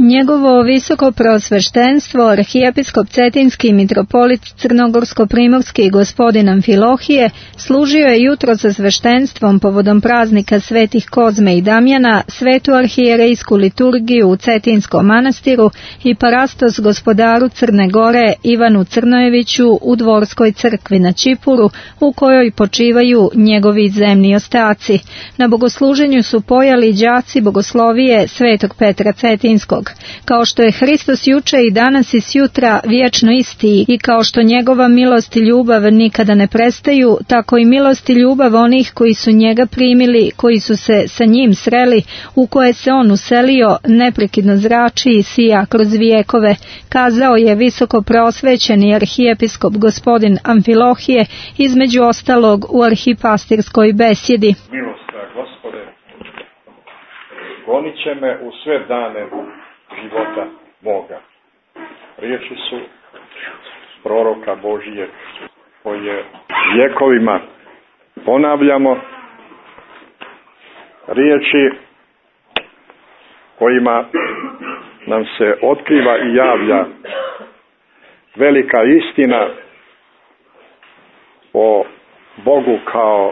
Njegovo visoko preosveštenstvo, arhijepiskop Cetinski mitropolit Crnogorsko-primorski gospodin Amfilohije, služio je jutro sa sveštenstvom povodom praznika svetih Kozme i Damjana, svetu arhijerejsku liturgiju u Cetinskom manastiru i parastos gospodaru Crne Gore Ivanu Crnojeviću u Dvorskoj crkvi na Čipuru, u kojoj počivaju njegovi zemni ostaci. Na bogosluženju su pojali đaci bogoslovije svetog Petra Cetinskog. Kao što je Hristos juče i danas i sjutra vječno isti i kao što njegova milost i ljubav nikada ne prestaju, tako i milost i ljubav onih koji su njega primili, koji su se sa njim sreli, u koje se on uselio, neprekidno zrači i sija kroz vijekove, kazao je visoko preosvećeni arhijepiskop gospodin Amfilohije, između ostalog u arhipastirskoj besjedi. Milosta Gospode, gonit će me u sve dane života moga. Riječi su proroka Božije koje vjekovima ponavljamo, riječi kojima nam se otkriva i javlja velika istina o Bogu kao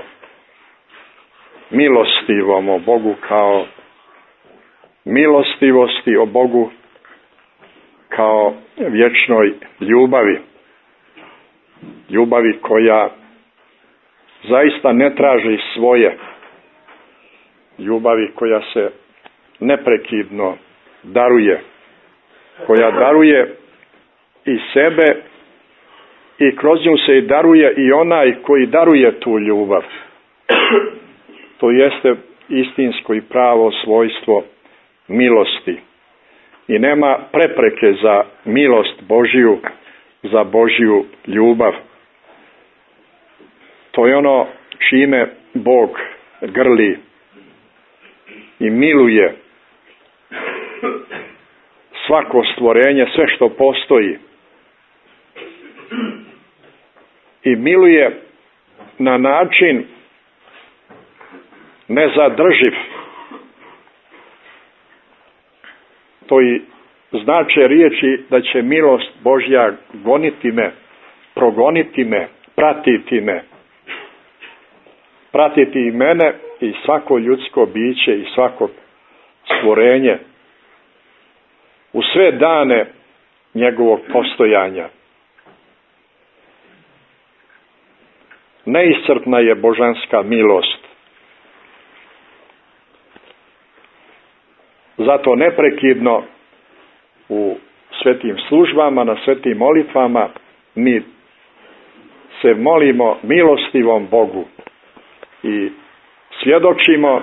milostivom, o Bogu kao milostivosti, o Bogu kao vječnoj ljubavi. Ljubavi koja zaista ne traži svoje. Ljubavi koja se neprekidno daruje. Koja daruje i sebe i kroz nju se i daruje i onaj koji daruje tu ljubav. To jeste istinsko i pravo svojstvo milosti. I nema prepreke za milost Božiju, za Božju ljubav. To je ono čime Bog grli i miluje svako stvorenje, sve što postoji. I miluje na način nezadrživ. To i znače riječi da će milost Božja goniti me, progoniti me, pratiti me. Pratiti i mene i svako ljudsko biće i svako stvorenje u sve dane njegovog postojanja. Neiscrpna je božanska milost. Zato neprekidno u svetim službama, na svetim molitvama mi se molimo milostivom Bogu i svjedočimo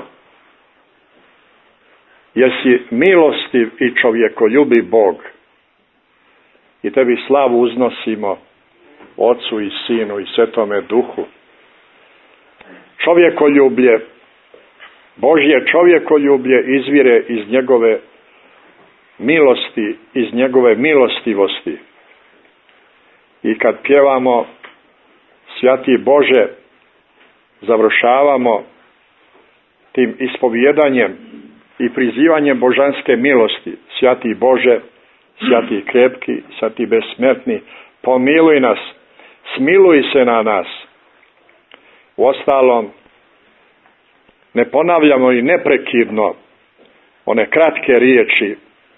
jesi milostiv i čovjekoljubiv Bog i tebi slavu uznosimo Otcu i Sinu i Svetome Duhu. Čovjekoljublje, Božje čovjekoljublje izvire iz njegove milosti, iz njegove milostivosti. I kad pjevamo Svjati Bože, završavamo tim ispovjedanjem i prizivanjem božanske milosti. Svjati Bože, svjati krepki, svjati besmrtni, pomiluj nas, smiluj se na nas. Uostalom, ne ponavljamo i neprekidno one kratke riječi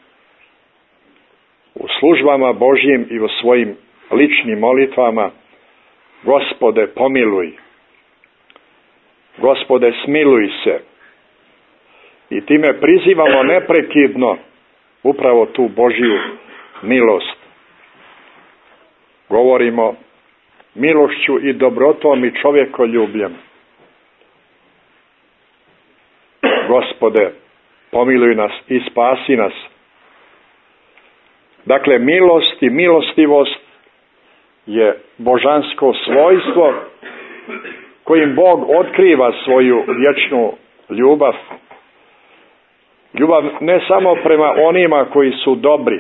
u službama Božjim i u svojim ličnim molitvama. Gospode, pomiluj. Gospode, smiluj se. I time prizivamo neprekidno upravo tu Božju milost. Govorimo milošću i dobrotom i čovjekoljubljem. Gospode, pomiluj nas i spasi nas. Dakle, milost i milostivost je božansko svojstvo kojim Bog otkriva svoju vječnu ljubav. Ljubav ne samo prema onima koji su dobri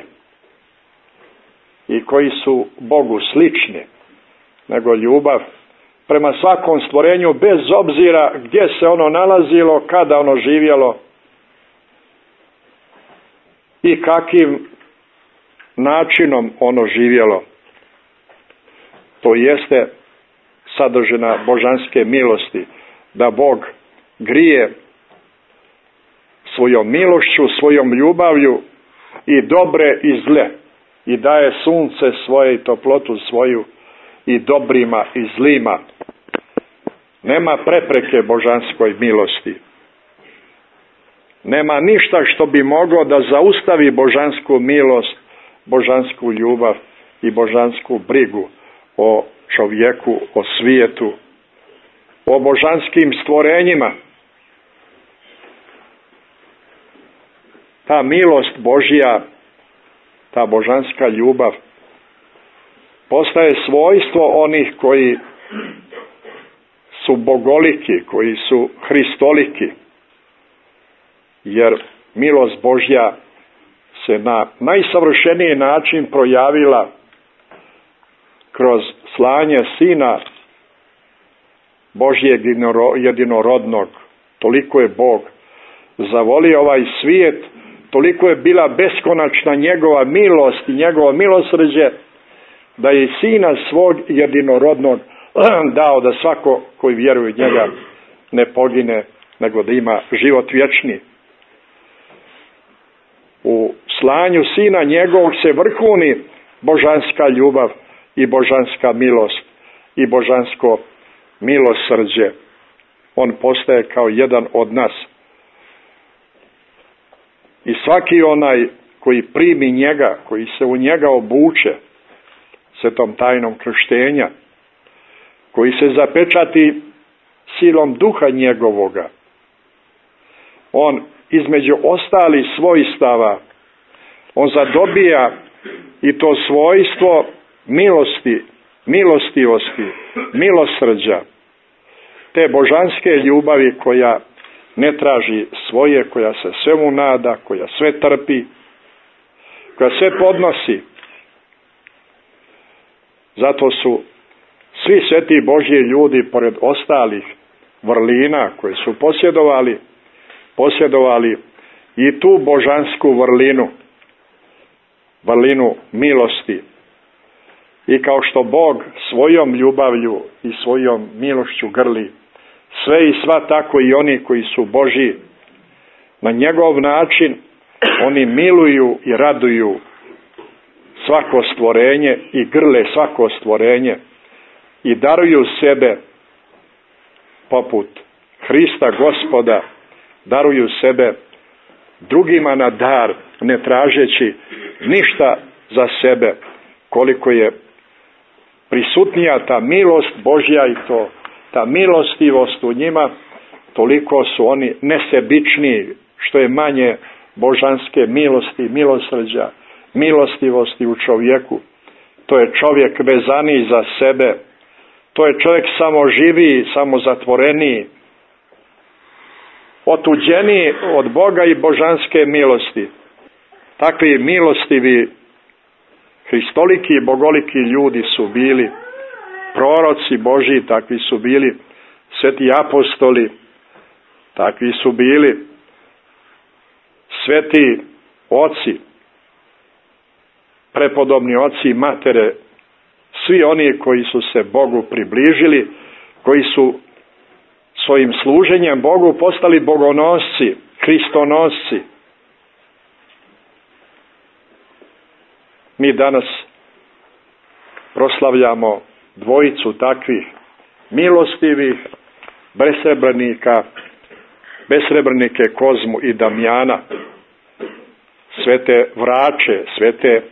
i koji su Bogu slični, nego ljubav prema svakom stvorenju bez obzira gdje se ono nalazilo, kada ono živjelo. i kakvim načinom ono živjelo. To jeste sadržina božanske milosti, da Bog grije svojom milošću, svojom ljubavlju i dobre i zle, i daje sunce svoje i toplotu svoju i dobrima i zlima. Nema prepreke božanskoj milosti. Nema ništa što bi moglo da zaustavi božansku milost, božansku ljubav i božansku brigu o čovjeku, o svijetu, o božanskim stvorenjima. Ta milost Božja, ta božanska ljubav postaje svojstvo onih koji su bogoliki, koji su hristoliki, jer milost Božja se na najsavršeniji način projavila kroz slanje Sina Božjeg jedinorodnog. Toliko je Bog zavolio ovaj svijet, toliko je bila beskonačna njegova milost i njegovo milosrđe, da je Sina svog jedinorodnog dao da svako koji vjeruje u njega ne pogine, nego da ima život vječni. U slanju Sina njegovog se vrhuni božanska ljubav i božanska milost i božansko milosrđe. On postaje kao jedan od nas. I svaki onaj koji primi njega, koji se u njega obuče svetom tajnom krštenja, koji se zapečati silom duha njegovoga, on između ostalih svojstava, on zadobija i to svojstvo milosti, milostivosti, milosrđa, te božanske ljubavi koja ne traži svoje, koja se svemu nada, koja sve trpi, koja sve podnosi. Zato su svi sveti Božji ljudi, pored ostalih vrlina koje su posjedovali i tu božansku vrlinu milosti. I kao što Bog svojom ljubavlju i svojom milošću grli sve i sva, tako i oni koji su Božji. Na njegov način oni miluju i raduju svako stvorenje i grle svako stvorenje i daruju sebe poput Hrista Gospoda, daruju sebe drugima na dar, ne tražeći ništa za sebe. Koliko je prisutnija ta milost Božja i ta milostivost u njima, toliko su oni nesebičniji. Što je manje božanske milosti, milosrđa, milostivosti u čovjeku, to je čovjek vezaniji za sebe, to je čovjek samoživiji, samozatvoreniji, otuđeniji od Boga i božanske milosti. Takvi milostivi, hristoliki i bogoliki ljudi su bili proroci Božji, takvi su bili sveti apostoli, takvi su bili sveti oci, prepodobni oci i matere, svi oni koji su se Bogu približili, koji su svojim služenjem Bogu postali bogonosci, hristonosci. Mi danas proslavljamo dvojicu takvih milostivih besrebrenike Kozmu i Damjana, svete vrače, svete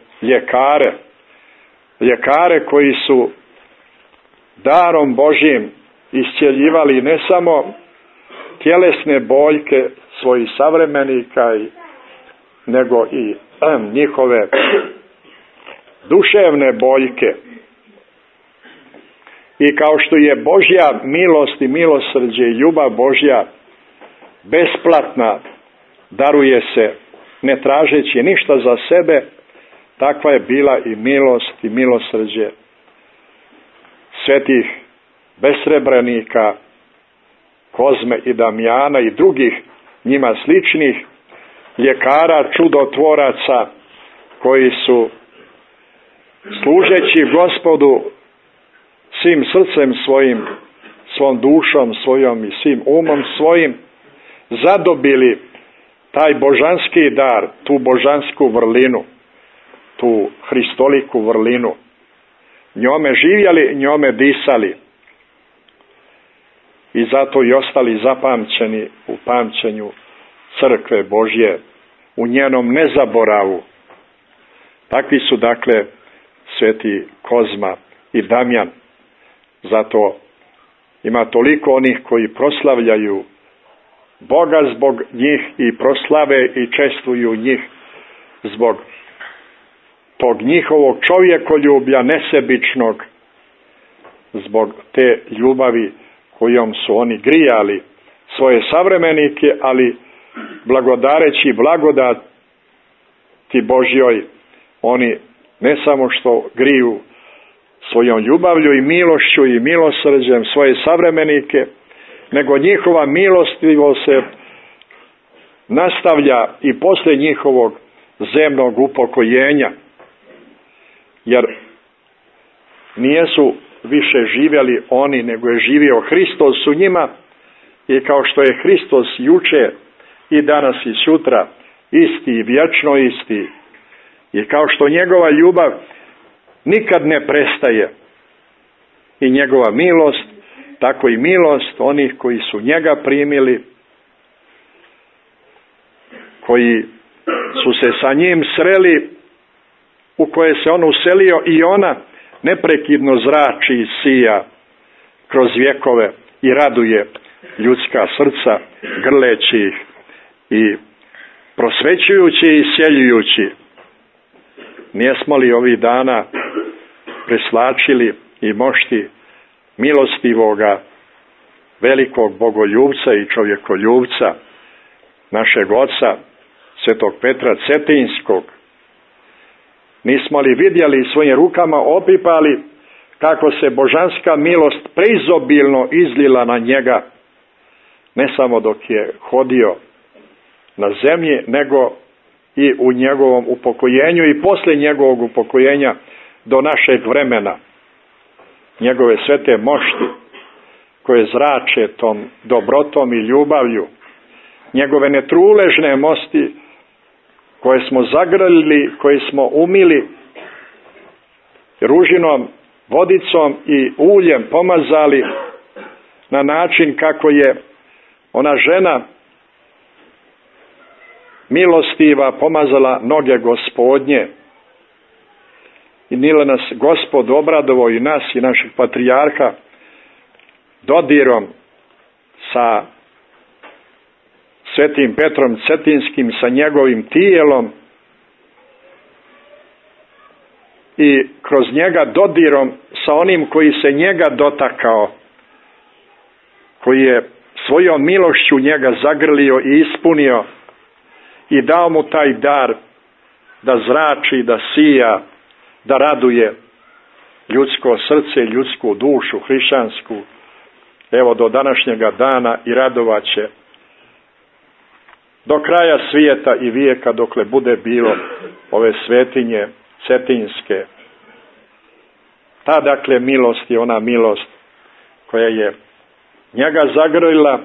ljekare koji su darom Božjim iscjeljivali ne samo tjelesne boljke svojih savremenika, nego i njihove duševne boljke. I kao što je Božja milost i milosrđe i ljubav Božja besplatna, daruje se ne tražeći ništa za sebe, takva je bila i milost i milosrđe svetih besrebrenika Kozme i Damjana i drugih njima sličnih, ljekara, čudotvoraca koji su služeći Gospodu svim srcem svojim, svom dušom svojom i svim umom svojim zadobili taj božanski dar, tu božansku vrlinu, tu hristoliku vrlinu. Njome živjeli, njome disali. I zato i ostali zapamćeni u pamćenju crkve Božje, u njenom nezaboravu. Takvi su dakle sveti Kozma i Damjan. Zato ima toliko onih koji proslavljaju Boga zbog njih i proslave i čestuju njih zbog tog njihovog čovjekoljublja nesebičnog, zbog te ljubavi kojom su oni grijali svoje savremenike, ali blagodareći blagodati Božjoj, oni ne samo što griju svojom ljubavlju i milošću i milosrđem svoje savremenike, nego njihova milostivost se nastavlja i poslije njihovog zemnog upokojenja, jer nijesu više živjeli oni, nego je živio Hristos u njima, i kao što je Hristos juče i danas i sutra isti i vječno isti, i kao što njegova ljubav nikad ne prestaje i njegova milost, tako i milost onih koji su njega primili, koji su se sa njim sreli, u koje se on uselio, i ona neprekidno zrači i sija kroz vjekove i raduje ljudska srca, grleći ih i prosvećujući i isjeljujući. Nijesmo li ovih dana preslačili i mošti milostivoga, velikog bogoljubca i čovjekoljubca, našeg oca, svetog Petra Cetinskog? Nismo li vidjeli svojim rukama opipali kako se božanska milost preizobilno izlila na njega, ne samo dok je hodio na zemlji, nego i u njegovom upokojenju i poslije njegovog upokojenja do našeg vremena. Njegove svete mošti koje zrače tom dobrotom i ljubavlju, njegove netruležne mosti koje smo zagrlili, koje smo umili ružinom, vodicom i uljem pomazali na način kako je ona žena milostiva pomazala noge Gospodnje. I nila nas Gospod obradovao, i nas i naših patrijarha, dodirom sa svetim Petrom Cetinskim, sa njegovim tijelom, i kroz njega dodirom sa onim koji se njega dotakao, koji je svojom milošću njega zagrlio i ispunio i dao mu taj dar da zrači, da sija, da raduje ljudsko srce, ljudsku dušu hrišćansku, evo do današnjega dana, i radovaće do kraja svijeta i vijeka, dokle bude bilo ove svetinje cetinske. Ta dakle milost je ona milost koja je njega zagrlila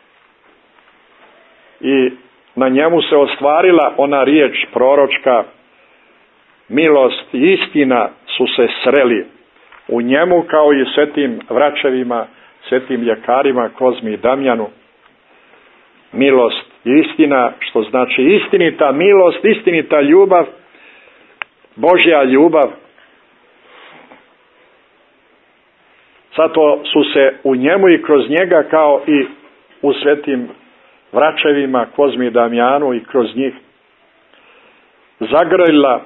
i na njemu se ostvarila ona riječ proročka: milost i istina su se sreli u njemu, kao i svetim vračevima, svetim ljekarima Kozmi i Damjanu. Milost i istina, što znači istinita milost, istinita ljubav, Božja ljubav. Zato su se u njemu i kroz njega, kao i u svetim vračevima Kozmi i Damjanu, i kroz njih zagrlila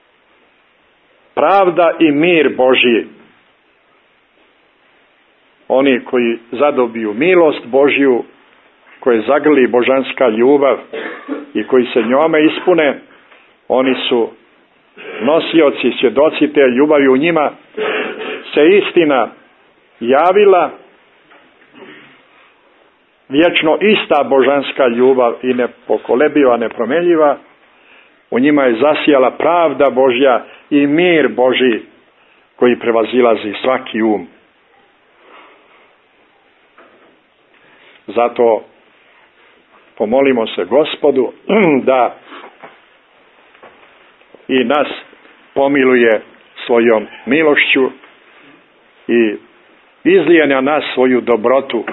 pravda i mir Božji. Oni koji zadobiju milost Božju, koje zagrli božanska ljubav i koji se njome ispune, oni su nosioci, svjedoci te ljubavi. U njima se istina javila, vječno ista božanska ljubav i nepokolebiva, nepromenljiva, u njima je zasijala pravda Božja i mir Božji koji prevazilazi svaki um. Zato pomolimo se Gospodu da i nas pomiluje svojom milošću i izlije na nas svoju dobrotu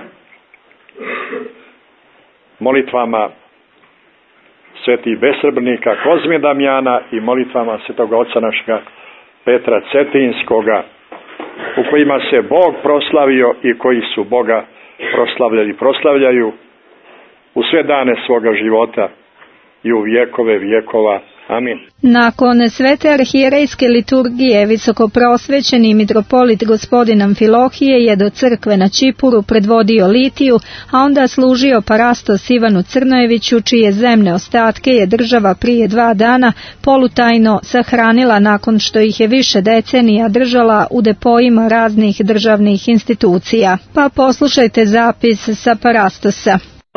molitvama svetih besrbrnika Kozme Damjana i molitvama svetog oca našega Petra Cetinskoga, u kojima se Bog proslavio i koji su Boga proslavljali, proslavljaju u sve dane svoga života i u vjekove vjekova. Amin. Nakon svete arhijerejske liturgije visokoprosvećeni mitropolit gospodin Amfilohije je do crkve na Čipuru predvodio litiju, a onda služio parastos Ivanu Crnojeviću, čije zemne ostatke je država prije 2 dana polutajno sahranila nakon što ih je više decenija držala u depojima raznih državnih institucija. Pa poslušajte zapis sa parastosa.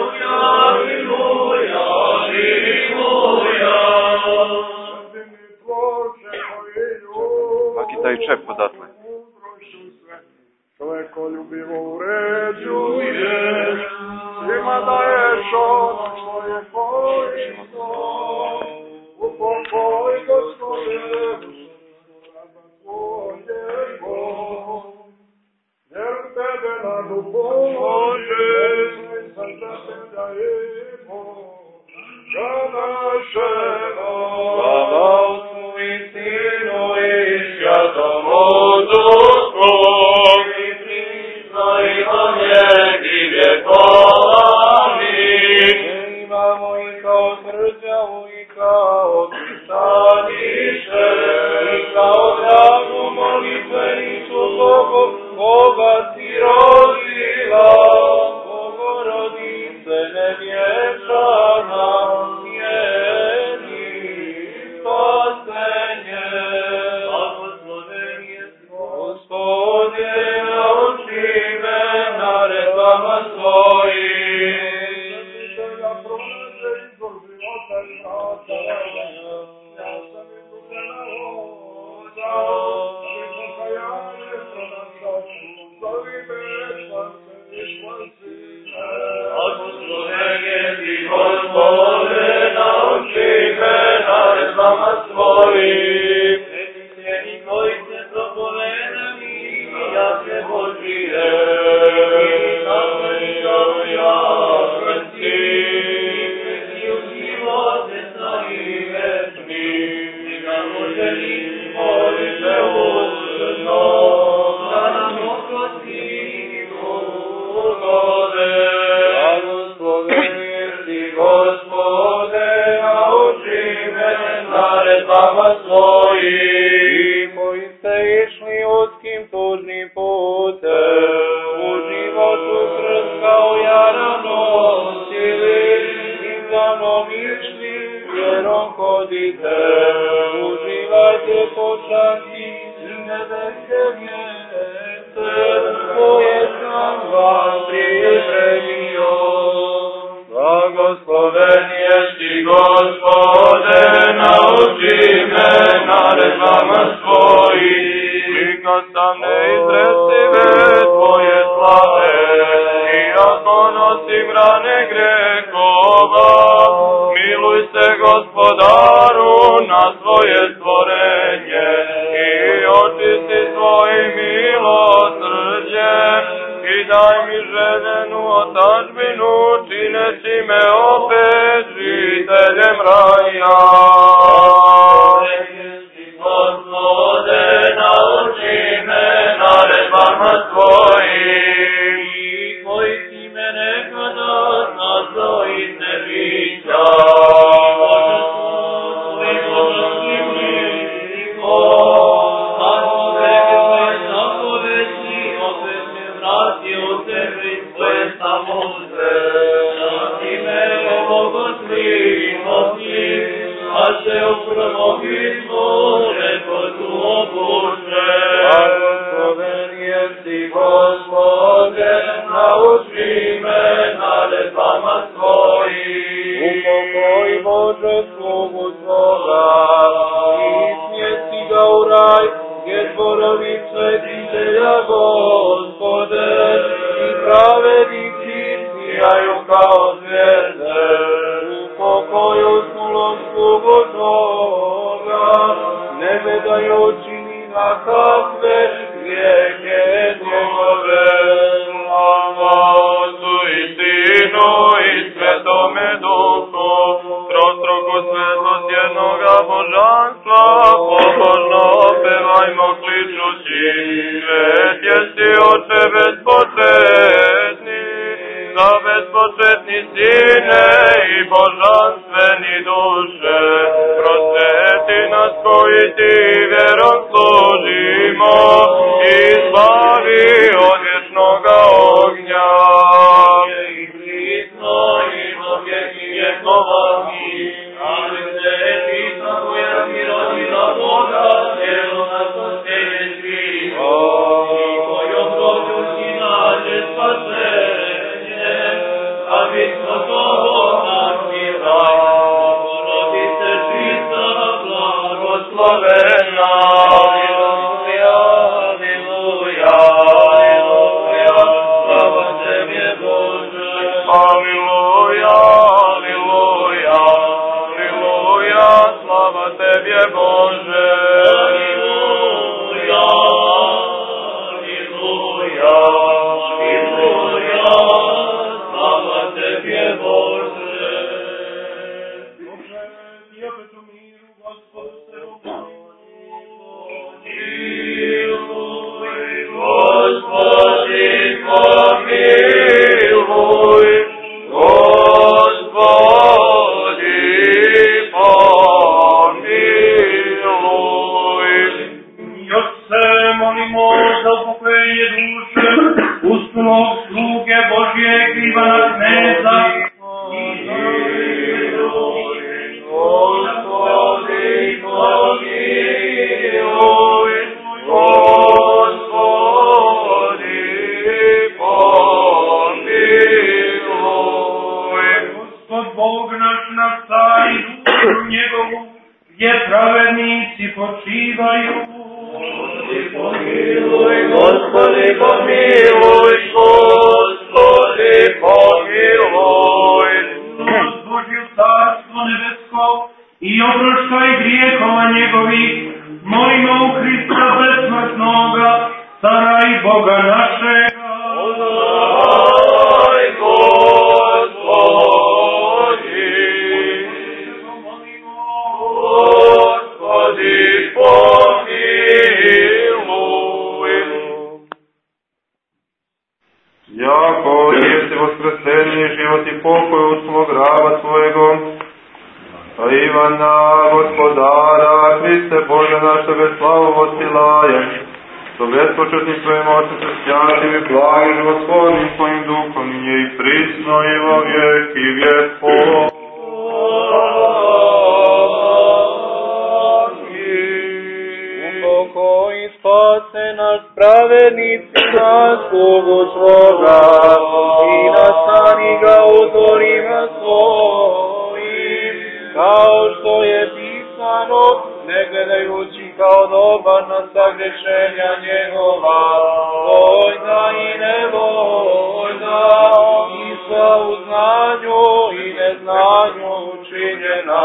Taj čep odatle. Čovjekoljubivo uređuje, svima daješ ono što je korisno, u pokoj Gospode, rada tvojego, jer tebe nadu Bože, za tebe dajemo, za našega, slava Otcu i Sinu i Svjatomu Duhu, i prisno i na vijeki vjekova. Amin. Imamo i kao tvrđavu i kao pristanište, i kao dragu molitvenicu Bogu, koga si rodila, Bogorodice nevječana, njeni spasenje. Blagosloven je Gospode, nauči me naredbama svojim. Zaštitelja pronađe izvor života i vrata raja, ja sam izgubljena voda, i pokajanje pronašao, zovi me švanse i švansine. Blagosloven je ti Gospode, nauči me naredbama svojim. Sveti koji se propovedani, ja se Božije, i tako i ja vrsti, i u živote stavi večni, i ga moženi molite uzno, da nam oprosti Gospode. Blagosloven si Gospode, nauči me naredbama svojim, koji ste išli uskim tužnim putem, u životu krst kao jara nosili, i za mnom išli, vjerom hodite, uživajte počasti i nebeske mjeste, koje sam vam pripremio. Blagosloven jesi Gospode, nauči me naredbama svojim. Slika sam neizrecive tvoje slave, iako nosim rane grehova. Miluj se Gospodaru na svoje stvorenje i očisti svojim milosrđem i daj mi željenu otačbinu, čineći me opet žiteljem raja. Gospode, nauči me naredbama svojim, i koji si me nekada nazvao iz nebića. Blagosloven jesi Gospode, nauči me naredbama zborovi svetitelja Gospode, i pravednici sijaju kao zvijezde, u pokoju smolonskog Boga, ne gledajući ni na kakve grijehe njegove. Slava Otcu i Sinu i Svetome Duhu, trostruku svetlost jednoga božanstva, pobožno pevajmo kličući, svet jesi Oče bezpočetni, za bezpočetni Sine i božanstveni duše, prosveti nas koji ti vjerom služimo i slavi od vječnoga ognja. I prisno i do vjeki vjekovani, ali se pisma koja mi rodila Boga, tijelo na posljednje sviho, i kojom rođu si nađe spasenje, a mi smo toho nasmila, porodice čista, blagoslovena. Aleluja, aleluja, aleluja, slava Tebe Bože. Aleluja, aleluja, aleluja, slava Tebe Bože. Aleluja, aleluja, aleluja, slava Tebe Bože. I opet u miru, Gospodu se pomiluj, Gospodi pomiluj, Gospodi pomiluj. Još se molimo za upokojenje duše uspjelog sluge Božijeg Ivana Kneza i Gospodi pomiluj, Gospodi pomiluj. Gospod Bog naš nastavi dušu njegovu, gdje pravednici počivaju. Gospodi pomiluj, Gospodi pomiluj, Gospodi pomiluj. Božje carstvo nebesko i oproštaj grijehova njegovih, molimo u Hrista besmrtnoga, cara i Boga našega. Odaj, Gospodi, Gospodi pomiluj. Jako jesi voskresenje, život i pokoj uslog raba tvojego, a Ivana, Gospodara, Hriste Bože naš, Tebe slavu vosilajem, što bespočetnim svojim Otcem Svjatim i blagim životvornim svojim duhom, i nje i prisno i vo vijek i vjekov. Upokoj spase nas pravednicima slugu svoga i nastani ga uzorima svojim, kao što je pisano, ne gledajući kao dobar na sagrešenja njegova, vojna i nevojna, i sva u znanju i neznanju učinjena.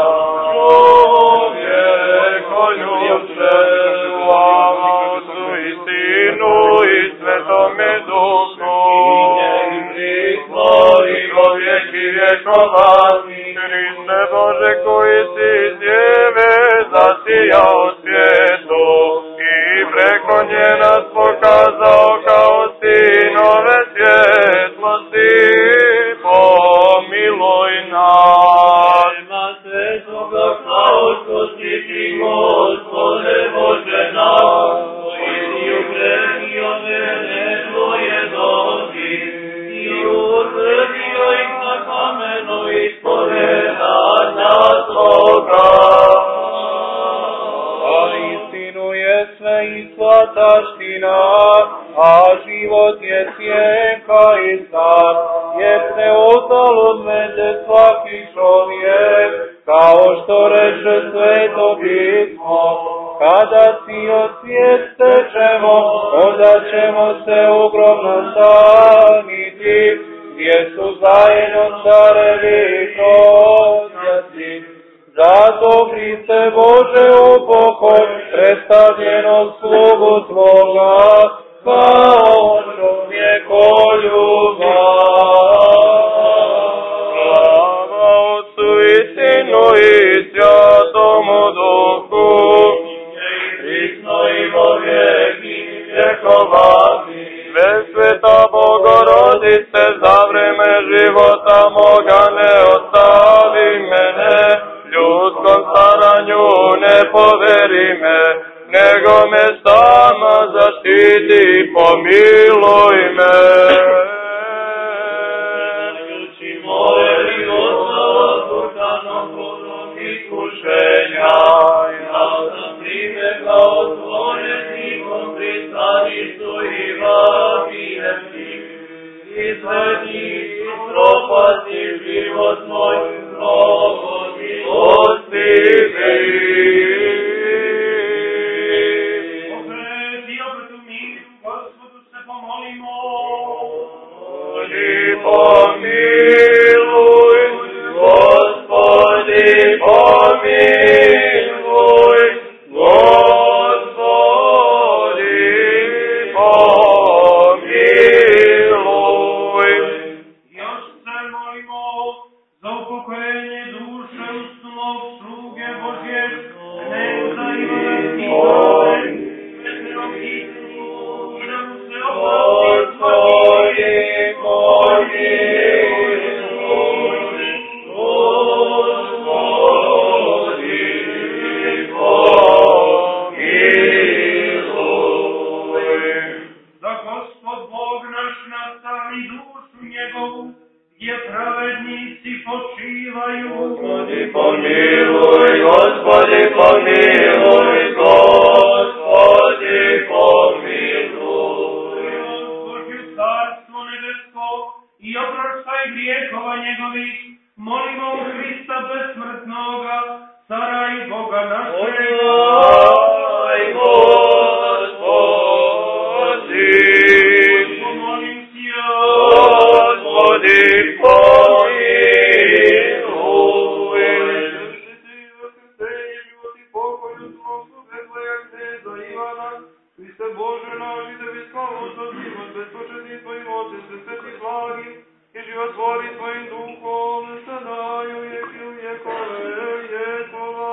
Čovjeko ljubče, slava Otcu i Sinu i Svetome Duhu, i prisno i do vjeki vjekovani. Hriste Bože koji si iz djeve zasijao svijetu i preko nje nas pokazao kao sinove svjetlosti, pomiluj nas. Nema svetoga kao što si ti, Gospode Bože naš, koji si ukrenio mene tvoje nogi i utvrdio ih na kamenu ispovedanja svoga. A istinu je sve i sva taština, a život je sjenka i san, jer se ostalo od mene svaki čovjek, kao što reče Sveto pismo, kada si od svijeste u pokoj, predstavljenog slugu Tvoga, kao čovjekoljuba. Slava Otcu i Sinu i Svjatomu Duhu, prisno i vo vijeki vjekova. Sve sveta Bogorodice, za vreme života moga ne ostavi mene, ljudskom staranju ne poveri me, nego me sama zaštiti i pomiluj me. Ljuči moje i ostalo dušanom podom iskušenja, ja sam primega otvorenim pristaništu i vapijem ti, izvedi i propasti život moj, provodi ostivi. Pomiluj, Gospodi, pomiluj, Gospodi, pomiluj. Još se molimo za upokojenje duše usnog sluge Božje, Kneza Ivana Stipane, Petrom Hitru, i da mu se oprosti svaki Gospodi pomiluj, Gospodi pomiluj, Gospodi pomiluj. Božju carstvo nebesko i oproštaj grijehova njegovih, molimo u Hrista besmrtnoga, cara i Boga našega. Oj, Gospodi, pomolim ti ja, Gospodi pomiluj. Hriste Bože naš, i tebi slavu za život, bezpočetni tvojim Otcem, sveti blagi, i životvori tvojim duhom, sada i uvijek i uvijekove vjekova.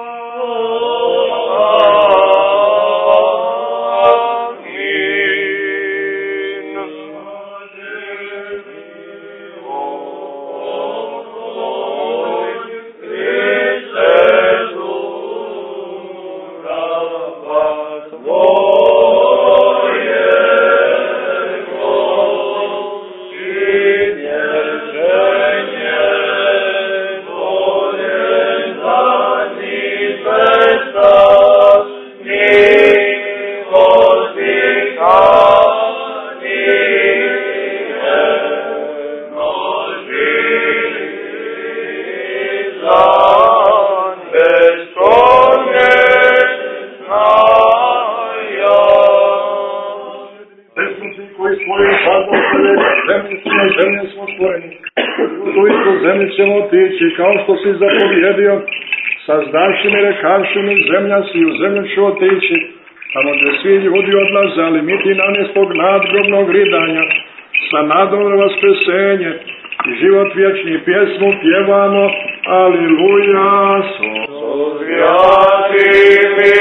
Kao što si zapovjedio, sazdavši mi, rekavši mi, zemlja si, u zemlju ću otići, tamo gdje svi ljudi odlaze, ali mi ti namjestog nadgrobnog ridanja, sa nadom na vaskrsenje i život vječni pjesmu pjevamo, aliluja, Svjati mi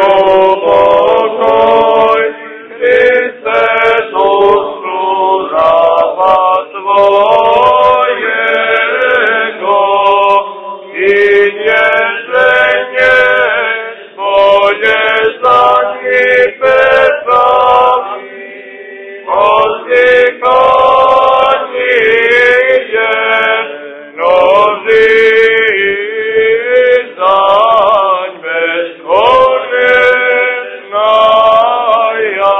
upokoj, Hriste Iisu, raba Tvojego, i nježenje Tvoje za njih besami, oslikanje noži zaň bezkonečna ja.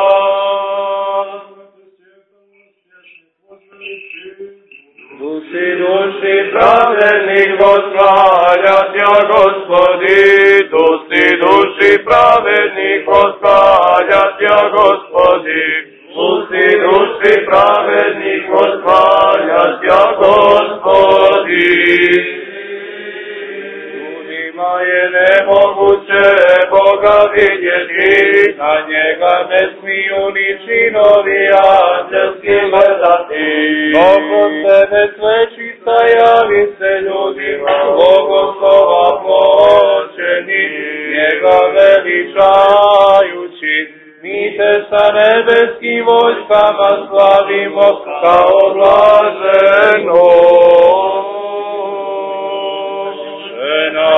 Duši pravednih voskvalja Tja, Gospodi, duši pravednih voskvalja Tja, Gospodi, duši pravednih voskvalja Tja, Gospodi. Ljudima je nemoguće ga vidjeti, na njega ne smiju ni činovi anđelski gledati. Oko tebe svečica javi se ljudima, Bogoslova počeni, njega veličajući. Mi te sa nebeskim vojskama slavimo kao blaženo. Žena,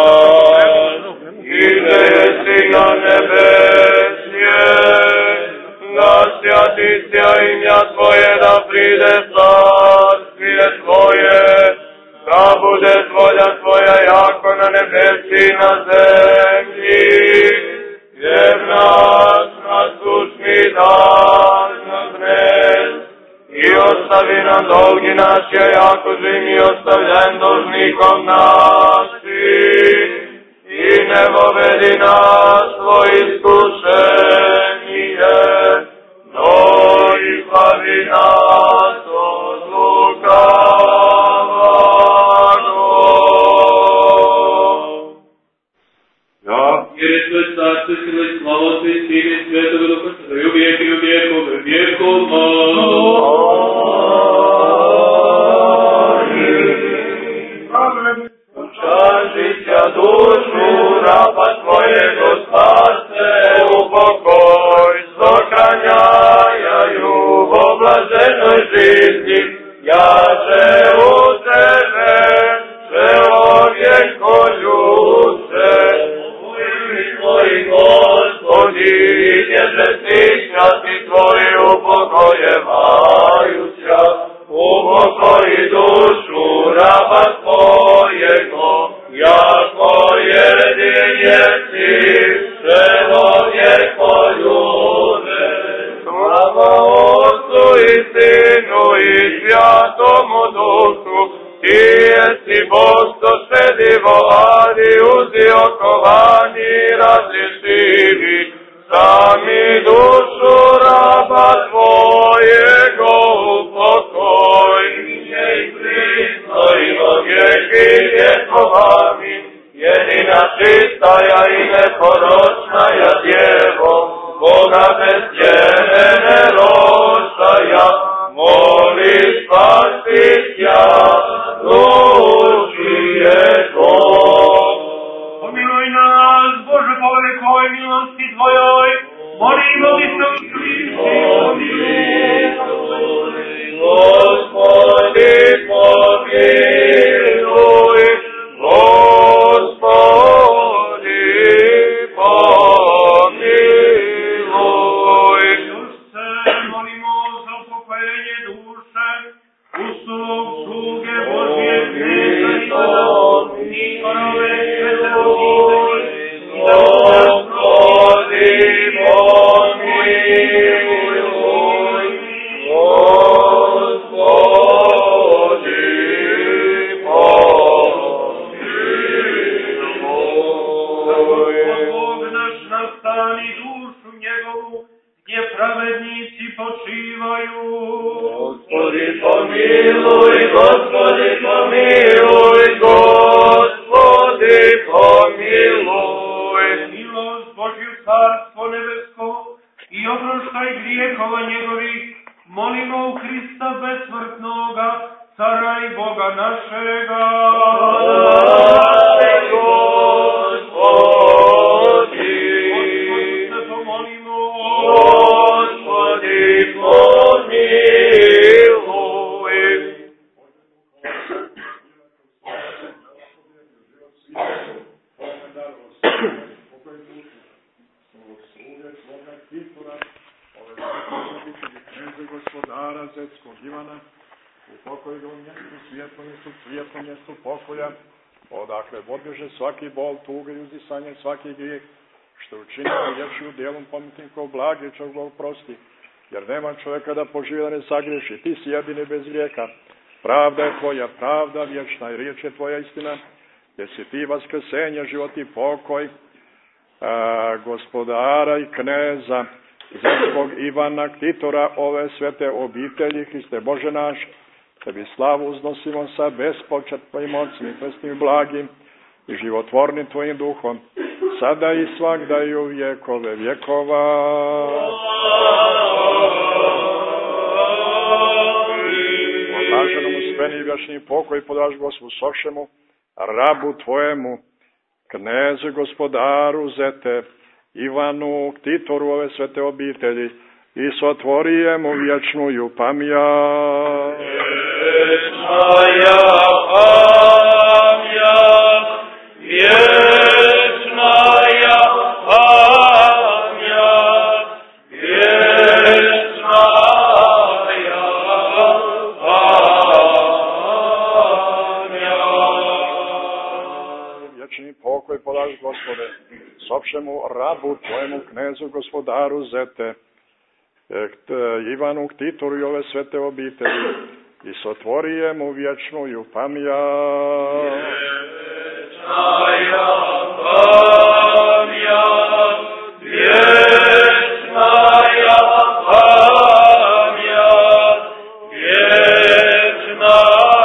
idesi na nebesje, na svjatisja imja Tvoje, da pride carstve Tvoje, da bude volja Tvoja jako na nebesi i na zemlji. Jer nas nasušni dan na gres i ostavi nam dolgi naš, je jako živ i ostavljen dužnikom naših. I ne vovedi nas svoj iskušenje, no izbavi nas od lukavog. Jer je sve carstvo, sila i slava, sve sile, svetoga duha, sada i uvijek i uvijekove vijekova. Učažića dušu raba Tvojego spase, u pokoj zokranjaju u oblaženoj žizni, jače u Tebe, čelovjeko ljudce. Tvoj Gospodi, ježe stišćati Tvoji upokojevajuća, upokoji dušu raba Tvojego, jako jedinjeci, čelovjeko ljude. Slava Otcu i Sinu i Svjatomu Duhu, Ti jesi Bog što sedi voladi, uzi okovani različivi, sami dušu raba Tvojego upokoj. Nije i Hristo i vjeki vjekovami, jedina čistaja i neporočnaja Djevo, Boga bez tjene nerošaja, moli spasitja duši jego. Pomiluj nas, Bože, po velikoj milosti Tvojoj, molimo i se Gospodi, pomiluj, Gospodi, pomiluj. Duše, molimo za upokojenje duše, uslug sluge Božje Krista i Nikolove svete rodine, i da Gospodi, pomiluj, Gospodi, pomiluj. Bog naš nastani dušu njegovu, gdje pravednici počivaju. Gospodi, pomiluj, Gospodi, pomiluj, Gospodi, pomiluj. Milost Božju, carstvo nebesko i oproštaj grijehova njegovih, molimo u Hrista besmrtnoga, cara i Boga našega. Gospodi, Gospodu se pomolimo. Gospodi, pomiluj. Gospodara Zetskog Ivana, upokoj ga u mjestu svijetlom mjestu pokoja, odakle odbježe svaki bol, tuga i uzdisanje, svaki grijeh, što učinio ljepšiju djelom pametnikov blage čovjek oprosti, jer nema čovjeka da poživi da ne sagriješi, ti si jedini bez grijeha. Pravda je tvoja, pravda vječna i riječ je tvoja istina, jer si ti vaskrsenje, život i pokoj, gospodara i kneza Zetskog Ivana, ktitora ove svete obitelji, Hriste Bože naš, tebi slavu uznosimo sa bespočetnim ocem i presnim blagim i životvornim tvojim duhom, sada i svagda i u vjekove vjekova. Blaženom uspeni i vječni pokoj podaš Gospodu Sošemu, rabu tvojemu, knezu gospodaru zete, Ivanu, ktitoru ove svete obitelji, i sotvorijemo vječnuju pamjat. Vječnaja pamjat, vječnaja pamjat, vječnaja pamjat. Vječni pokoj podaš Gospode, sopšemu rabu tvojemu knezu gospodaru zete, Ivanu ktitoru i ove svete obitelji, i sotvorijemo vječnuju pamjat. Vječnaja pamjat, vječnaja pamjat, vječnaja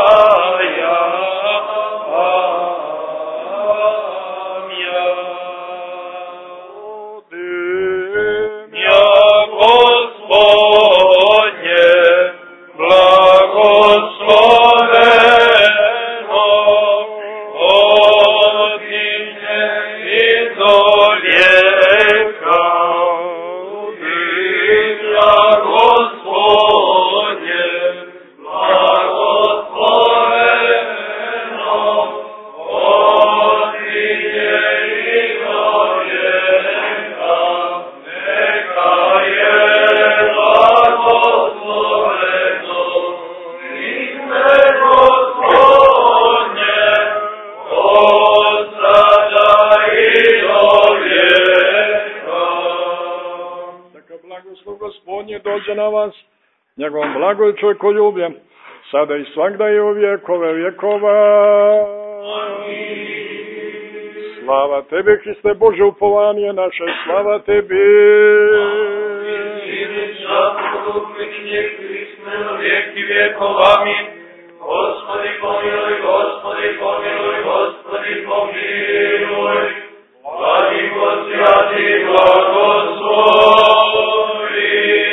njegovom blagoj čovjekoljubljem, sada i svagda i u vjekove vjekova. Slava tebi, Hriste Bože, upovanje naše, slava tebi. Vijeki vjekova, amin. Gospodi pomiluj, Gospodi pomiluj, Gospodi pomiluj. Blago sjati, blagoslovi.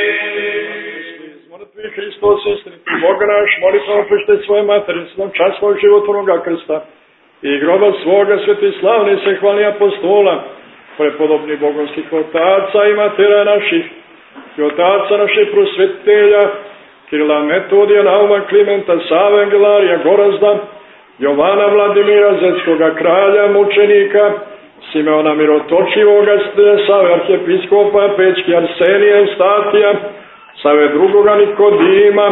Smrtvi Hristos, istiniti Boga naš, molitvom prište svoje materinstvom, časnog životvornoga krsta i groba svoga sveti slavni se hvali apostola, prepodobni bogonskih otaca i matera naših, i otaca naših prosvetitelja, Kirila, Metodija, Nauma, Klimenta, Save, Angelarija, Gorazda, Jovana, Vladimira, Zetskoga kralja, mučenika, Simeona Mirotočivoga, Save, arhijepiskopa, Pećki, Arsenija, Eustatija, Save drugoga Nikodima,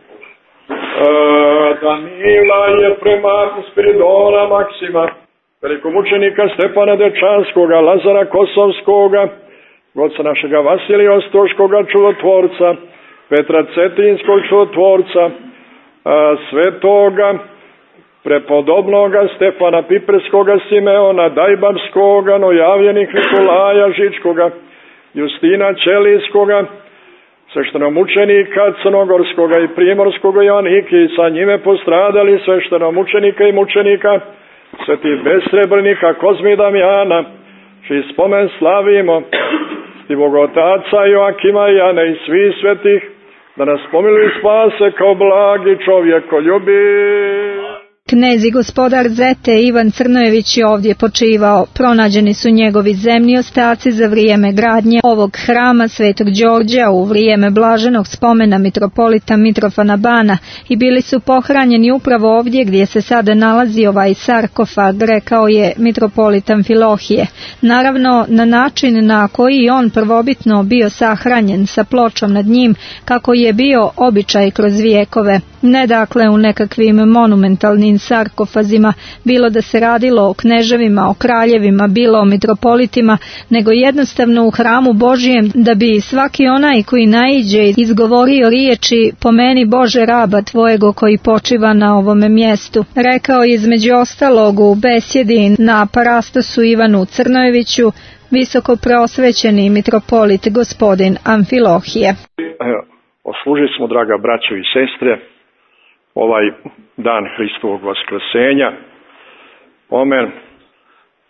Danila, Jefrema, Spiridona, Maksima, velikomučenika Stepana Dečanskoga, Lazara Kosovskoga, oca našega Vasilija Ostroškoga čudotvorca, Petra Cetinskog čudotvorca, svetoga, prepodobnoga Stefana Piperskoga, Simeona Dajbarskoga, nojavljenih Nikolaja Žičkoga, Justina Ćelijskoga, sveštenomučenika Crnogorskoga i Primorskoga Joaniki, i sa njime postradali sveštenomučenika i mučenika, svetih besrebrenika Kozmi Damjana, čiji spomen slavimo, stivog otaca Joakima i Jane i svih svetih, da nas pomiluju i spase kao blagi čovjekoljubi. Knez i gospodar Zete Ivan Crnojević je ovdje počivao. Pronađeni su njegovi zemni ostaci za vrijeme gradnje ovog hrama Svetog Đorđa u vrijeme blaženog spomena mitropolita Mitrofana Bana i bili su pohranjeni upravo ovdje gdje se sada nalazi ovaj sarkofag, rekao je mitropolit Amfilohije. Naravno, na način na koji on prvobitno bio sahranjen sa pločom nad njim, kako je bio običaj kroz vijekove. Ne dakle u nekakvim monumentalnim sarkofazima, bilo da se radilo o kneževima, o kraljevima, bilo o mitropolitima, nego jednostavno u hramu Božijem, da bi svaki onaj koji naiđe izgovorio riječi pomeni Bože raba tvojego koji počiva na ovome mjestu. Rekao je između ostalog u besjedi na parastosu Ivanu Crnojeviću visoko preosvećeni mitropolit gospodin Amfilohije. Oslužili smo, draga braćo i sestre, ovaj dan Hristovog vaskrsenja, pomen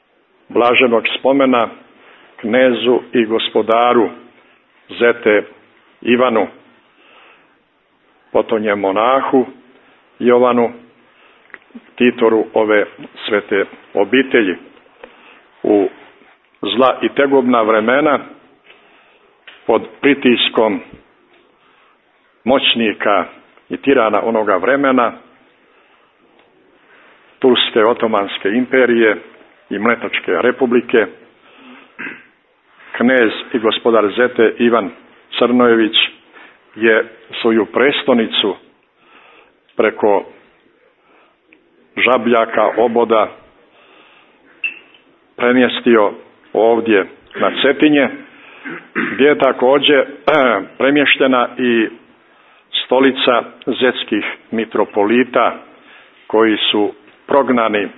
blaženog spomena knezu i gospodaru zete Ivanu, potonje monahu Jovanu, ktitoru ove svete obitelji. U zla i tegobna vremena, pod pritiskom moćnika i tirana onoga vremena, Turske otomanske imperije i Mletačke republike, knez i gospodar zete Ivan Crnojević je svoju prestonicu preko Žabljaka, Oboda premjestio ovdje na Cetinje, gdje je također premještena i stolica zetskih mitropolita koji su prognani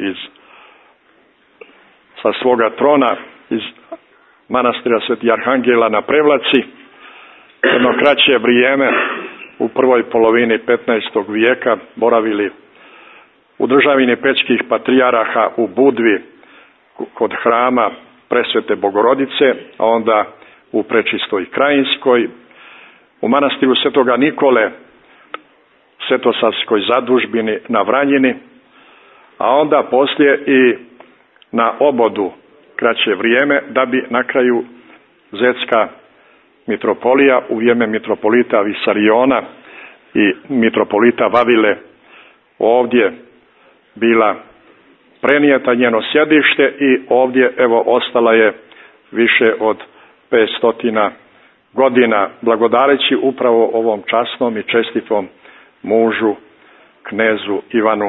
sa svoga trona iz manastira Sveti Arhangela na Prevlaci. Jedno kraće vrijeme u prvoj polovini 15. vijeka boravili u državini Pećkih patrijaraha u Budvi kod hrama Presvete Bogorodice, a onda u Prečistoj Krajinskoj, u manastiru Svetoga Nikole, Svetosavskoj zadužbini na Vranjini, a onda poslije i na Obodu kraće vrijeme, da bi na kraju zetska mitropolija u vrijeme mitropolita Visariona i mitropolita Vavile ovdje bila prenijeta njeno sjedište i ovdje evo ostala je više od 500 godina, blagodareći upravo ovom časnom i čestitom mužu, knezu Ivanu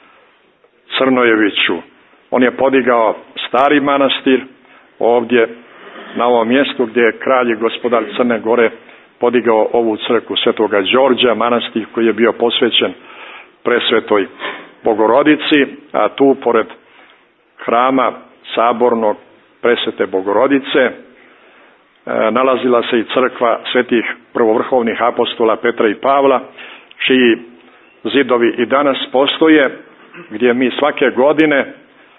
Crnojeviću. On je podigao stari manastir ovdje na ovom mjestu gdje je kralj i gospodar Crne Gore podigao ovu crkvu Svetoga Đorđa, manastir koji je bio posvećen Presvetoj Bogorodici, a tu pored hrama sabornog Presvete Bogorodice nalazila se i crkva svetih prvovrhovnih apostola Petra i Pavla, čiji zidovi i danas postoje, gdje mi svake godine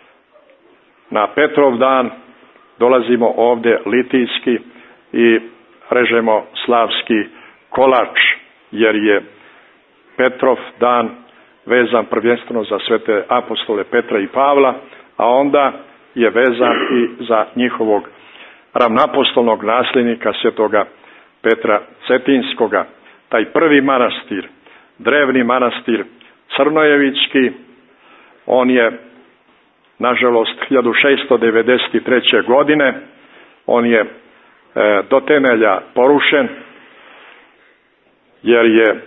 na Petrov dan dolazimo ovdje litijski i režemo slavski kolač, jer je Petrov dan vezan prvenstveno za svete apostole Petra i Pavla, a onda je vezan i za njihovog ravnapostolnog nasljednika svetoga Petra Cetinskoga. Taj prvi manastir, drevni manastir Crnojevićki, on je nažalost 1693. godine, on je do temelja porušen, jer je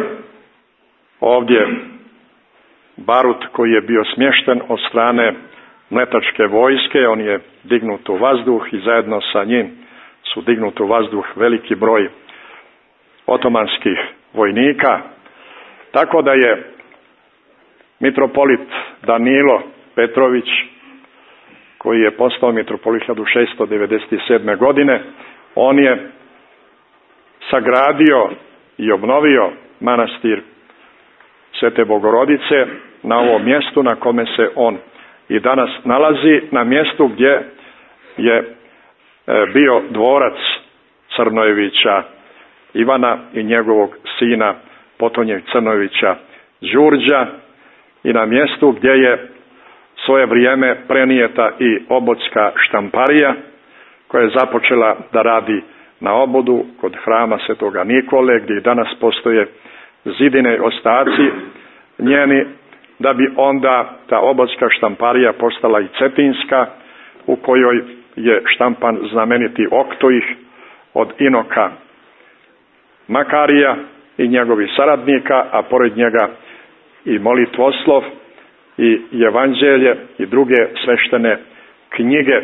ovdje barut koji je bio smješten od strane Mletačke vojske, on je dignut u vazduh i zajedno sa njim su dignut u vazduh veliki broj otomanskih vojnika, tako da je mitropolit Danilo Petrović, koji je postao mitropolit 1697. godine, on je sagradio i obnovio manastir Svete Bogorodice na ovom mjestu na kome se on i danas nalazi, na mjestu gdje je bio dvorac Crnojevića Ivana i njegovog sina potonjeg Crnojevića Đurđa, i na mjestu gdje je svoje vrijeme prenijeta i obodska štamparija koja je započela da radi na Obodu kod hrama Svetoga Nikole, gdje i danas postoje zidine ostaci njeni, da bi onda ta obodska štamparija postala i cetinska, u kojoj je štampan znameniti oktoih od Inoka Makarija i njegovih saradnika, a pored njega i molitvoslov i evanđelje i druge sveštene knjige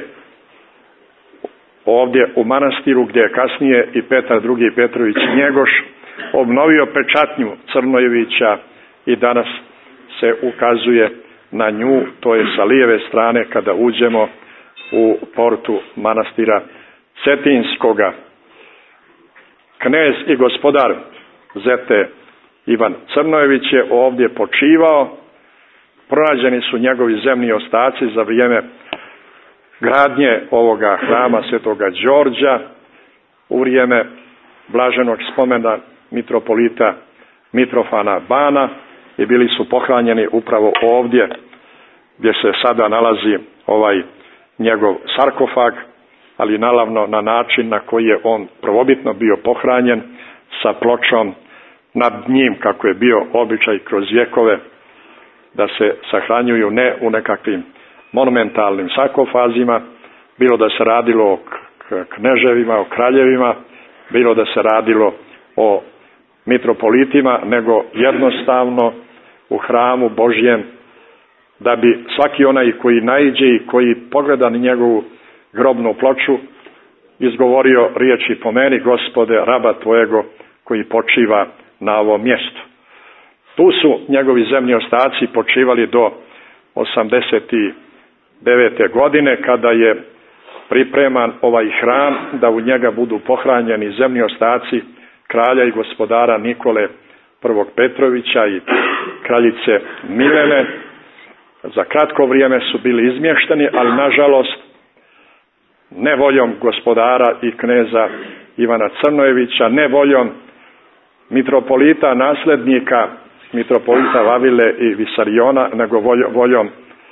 ovdje u manastiru, gdje je kasnije i Petar II. Petrović Njegoš obnovio pečatnju Crnojevića i danas se ukazuje na nju, to je sa lijeve strane kada uđemo u portu manastira Cetinskoga. Knez i gospodar zete Ivan Crnojević je ovdje počivao, pronađeni su njegovi zemni ostaci za vrijeme gradnje ovoga hrama Svetoga Đorđa u vrijeme blaženog spomena mitropolita Mitrofana Bana i bili su pohranjeni upravo ovdje gdje se sada nalazi ovaj njegov sarkofag, ali naravno na način na koji je on prvobitno bio pohranjen, sa pločom nad njim, kako je bio običaj kroz vjekove, da se sahranjuju ne u nekakvim monumentalnim sarkofazima, bilo da se radilo o kneževima, o kraljevima, bilo da se radilo o mitropolitima, nego jednostavno u hramu Božjem, da bi svaki onaj koji naiđe i koji pogleda na njegovu grobnu ploču izgovorio riječi: pomeni Gospode raba tvojego koji počiva na ovom mjestu. Tu su njegovi zemlji ostaci počivali do 89. godine, kada je pripreman ovaj hram da u njega budu pohranjeni zemlji ostaci kralja i gospodara Nikole I. Petrovića i kraljice Milene. Za kratko vrijeme su bili izmješteni, ali nažalost ne voljom gospodara i kneza Ivana Crnojevića, ne voljom mitropolita, nasljednika mitropolita Vavile i Visariona, nego voljom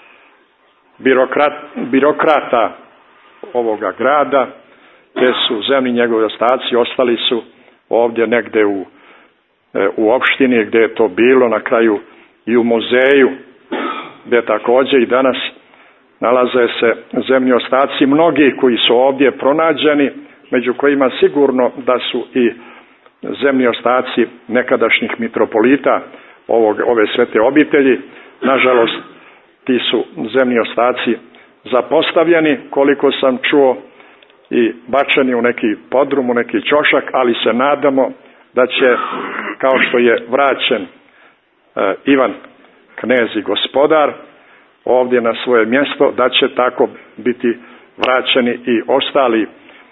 birokrata ovoga grada, te su zemlji njegovi ostaci ostali su ovdje negdje u opštini gdje je to bilo, na kraju i u muzeju, gdje također i danas nalaze se zemlji ostaci mnogi koji su ovdje pronađeni, među kojima sigurno da su i zemlji ostaci nekadašnjih mitropolita ove svete obitelji. Nažalost, ti su zemlji ostaci zapostavljeni, koliko sam čuo, i bačeni u neki podrum, u neki ćošak, ali se nadamo da će, kao što je vraćen Ivan knez i gospodar ovdje na svoje mjesto, da će tako biti vraćeni i ostali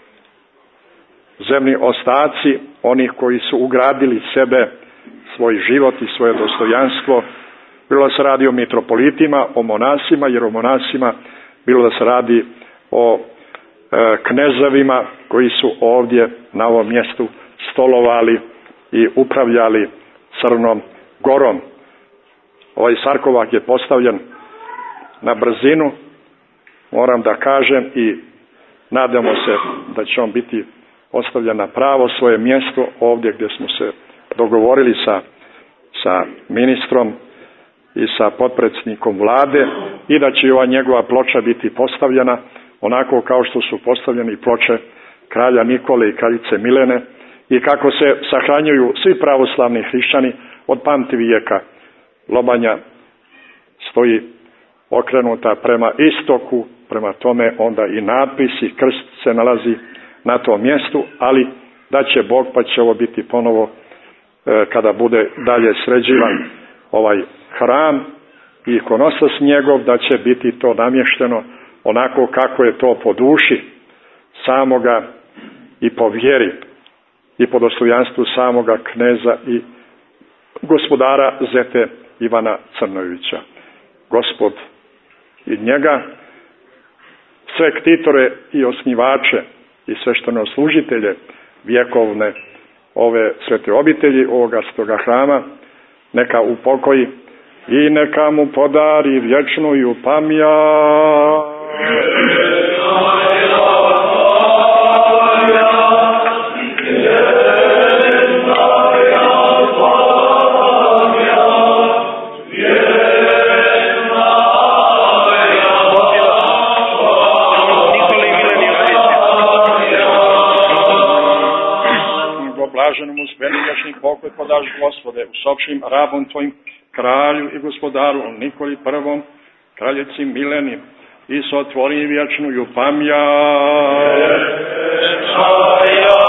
zemlji ostaci onih koji su ugradili sebe, svoj život i svoje dostojanstvo, bilo da se radi o mitropolitima, o monasima, jer o monasima bilo da se radi o knezovima koji su ovdje na ovom mjestu stolovali i upravljali Crnom Gorom. Ovaj sarkofag je postavljen na brzinu, moram da kažem, i nadamo se da će on biti ostavljen na pravo svoje mjesto ovdje gdje smo se dogovorili sa ministrom i sa potpredsjednikom vlade, i da će ova njegova ploča biti postavljena onako kao što su postavljeni ploče kralja Nikole i kraljice Milene, i kako se sahranjuju svi pravoslavni hrišćani od pamtivijeka. Lobanja stoji okrenuta prema istoku, prema tome onda i natpis i krst se nalazi na tom mjestu, ali da će Bog, pa će ovo biti ponovo kada bude dalje sređivan ovaj hram i ikonostas njegov, da će biti to namješteno onako kako je to po duši samoga i po vjeri i po dostojanstvu samoga kneza i gospodara Zete Ivana Crnojevića. Gospod i njega, sve ktitore i osnivače i sveštenoslужitelje vjekovne ove svete obitelji, ovoga svetoga hrama, neka upokoji i neka mu podari vječnu pamjat. Blaženom vječni pokoj podaš, Gospode, usopšim rabom tvojim, kralju i gospodaru Nikoli I, kraljici Mileni, i sotvori vječnu pamjat.